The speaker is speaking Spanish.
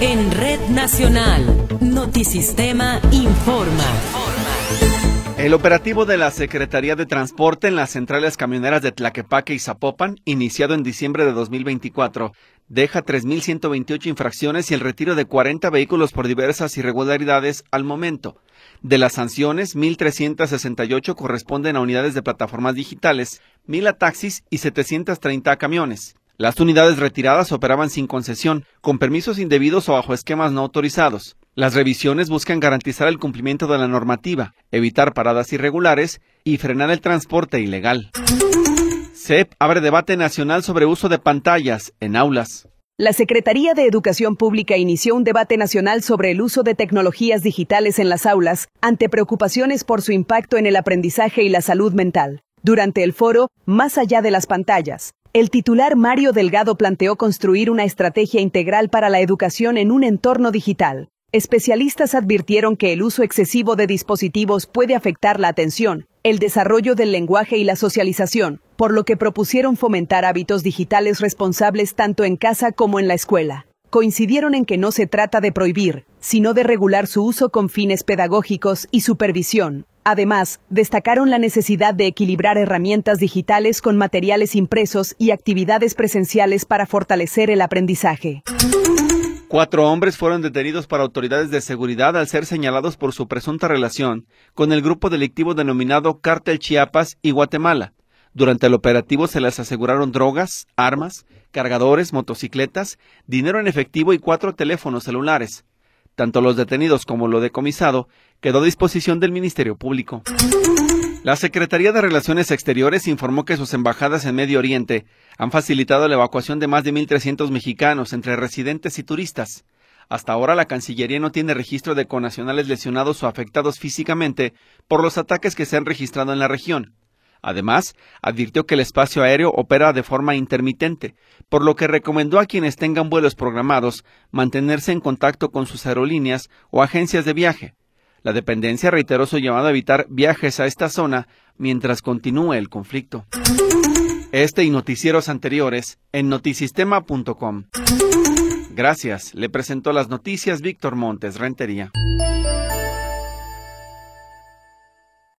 En Red Nacional, Notisistema informa. El operativo de la Secretaría de Transporte en las centrales camioneras de Tlaquepaque y Zapopan, iniciado en diciembre de 2024, deja 3.128 infracciones y el retiro de 40 vehículos por diversas irregularidades al momento. De las sanciones, 1.368 corresponden a unidades de plataformas digitales, 1.000 a taxis y 730 a camiones. Las unidades retiradas operaban sin concesión, con permisos indebidos o bajo esquemas no autorizados. Las revisiones buscan garantizar el cumplimiento de la normativa, evitar paradas irregulares y frenar el transporte ilegal. CEP abre debate nacional sobre uso de pantallas en aulas. La Secretaría de Educación Pública inició un debate nacional sobre el uso de tecnologías digitales en las aulas, ante preocupaciones por su impacto en el aprendizaje y la salud mental. Durante el foro, Más allá de las pantallas, el titular Mario Delgado planteó construir una estrategia integral para la educación en un entorno digital. Especialistas advirtieron que el uso excesivo de dispositivos puede afectar la atención, el desarrollo del lenguaje y la socialización, por lo que propusieron fomentar hábitos digitales responsables tanto en casa como en la escuela. Coincidieron en que no se trata de prohibir, sino de regular su uso con fines pedagógicos y supervisión. Además, destacaron la necesidad de equilibrar herramientas digitales con materiales impresos y actividades presenciales para fortalecer el aprendizaje. 4 hombres fueron detenidos por autoridades de seguridad al ser señalados por su presunta relación con el grupo delictivo denominado Cártel Chiapas y Guatemala. Durante el operativo se les aseguraron drogas, armas, cargadores, motocicletas, dinero en efectivo y 4 teléfonos celulares. Tanto los detenidos como lo decomisado quedó a disposición del Ministerio Público. La Secretaría de Relaciones Exteriores informó que sus embajadas en Medio Oriente han facilitado la evacuación de más de 1.300 mexicanos entre residentes y turistas. Hasta ahora la Cancillería no tiene registro de connacionales lesionados o afectados físicamente por los ataques que se han registrado en la región. Además, advirtió que el espacio aéreo opera de forma intermitente, por lo que recomendó a quienes tengan vuelos programados mantenerse en contacto con sus aerolíneas o agencias de viaje. La dependencia reiteró su llamado a evitar viajes a esta zona mientras continúe el conflicto. Este y noticieros anteriores en notisistema.com. Gracias, le presentó las noticias Víctor Montes Rentería.